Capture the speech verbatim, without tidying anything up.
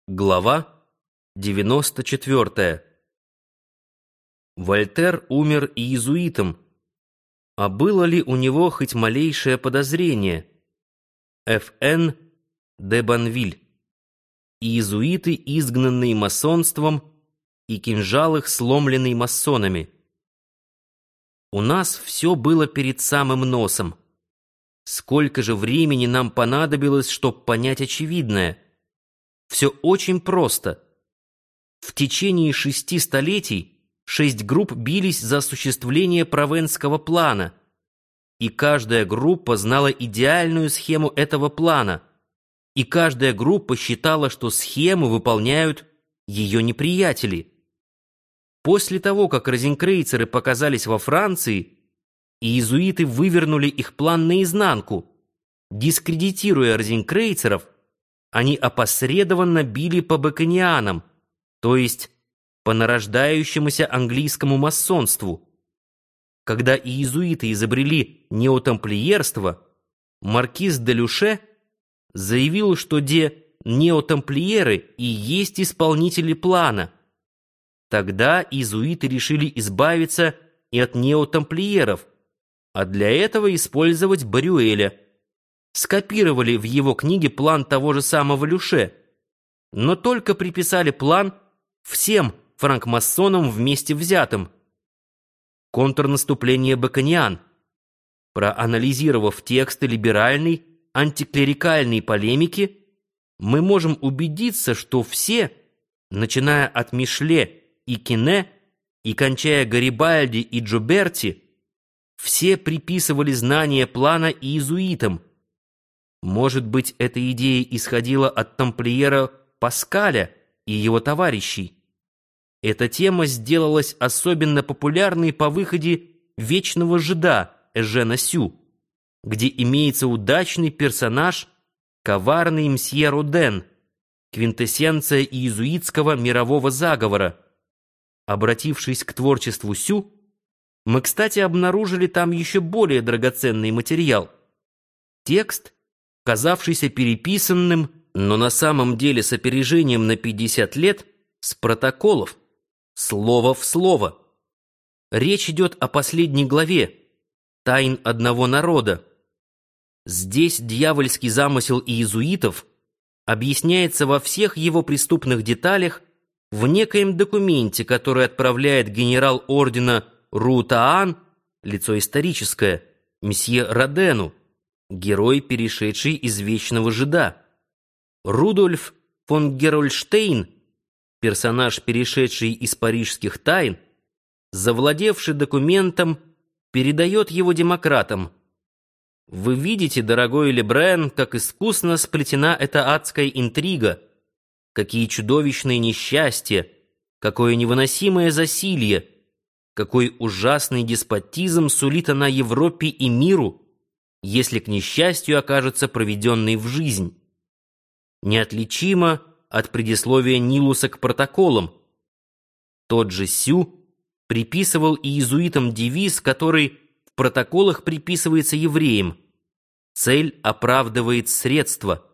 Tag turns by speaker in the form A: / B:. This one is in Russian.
A: Глава девяносто четвёртая. Вольтер умер иезуитом, а было ли у него хоть малейшее подозрение? Ф Н де Банвиль. Иезуиты, изгнанные масонством, и кинжал их, сломленный масонами. У нас все было перед самым носом. Сколько же времени нам понадобилось, чтобы понять очевидное? Все очень просто. В течение шести столетий шесть групп бились за осуществление Провенского плана, и каждая группа знала идеальную схему этого плана, и каждая группа считала, что схему выполняют ее неприятели. После того, как розенкрейцеры показались во Франции, иезуиты вывернули их план наизнанку. Дискредитируя розенкрейцеров, они опосредованно били по баконианам, то есть по нарождающемуся английскому масонству. Когда иезуиты изобрели неотамплиерство, маркиз де Люше заявил, что де неотамплиеры и есть исполнители плана. Тогда иезуиты решили избавиться и от неотамплиеров, а для этого использовать Барюэля. Скопировали в его книге план того же самого Люше, но только приписали план всем франкмасонам вместе взятым. Контрнаступление бакониан. Проанализировав тексты либеральной, антиклерикальной полемики, мы можем убедиться, что все, начиная от Мишле и Кине и кончая Гарибальди и Джуберти, все приписывали знание плана иезуитам. Может быть, эта идея исходила от тамплиера Паскаля и его товарищей. Эта тема сделалась особенно популярной по выходе «Вечного жида» Эжена Сю, где имеется удачный персонаж, коварный мсье Роден, квинтэссенция иезуитского мирового заговора. Обратившись к творчеству Сю, мы, кстати, обнаружили там еще более драгоценный материал. Текст, казавшийся переписанным, но на самом деле с опережением на пятьдесят лет, с протоколов, слово в слово. Речь идет о последней главе «Тайн одного народа». Здесь дьявольский замысел иезуитов объясняется во всех его преступных деталях в некоем документе, который отправляет генерал ордена Рутаан, лицо историческое, месье Родену, герой, перешедший из Вечного жида. Рудольф фон Герольштейн, персонаж, перешедший из парижских тайн, завладевший документом, передает его демократам. Вы видите, дорогой Лебрен, как искусно сплетена эта адская интрига, какие чудовищные несчастья, какое невыносимое засилье, какой ужасный деспотизм сулит она Европе и миру, если к несчастью окажется проведенной в жизнь. Неотличимо от предисловия Нилуса к протоколам. Тот же Сю приписывал иезуитам девиз, который в протоколах приписывается евреям: «Цель оправдывает средства».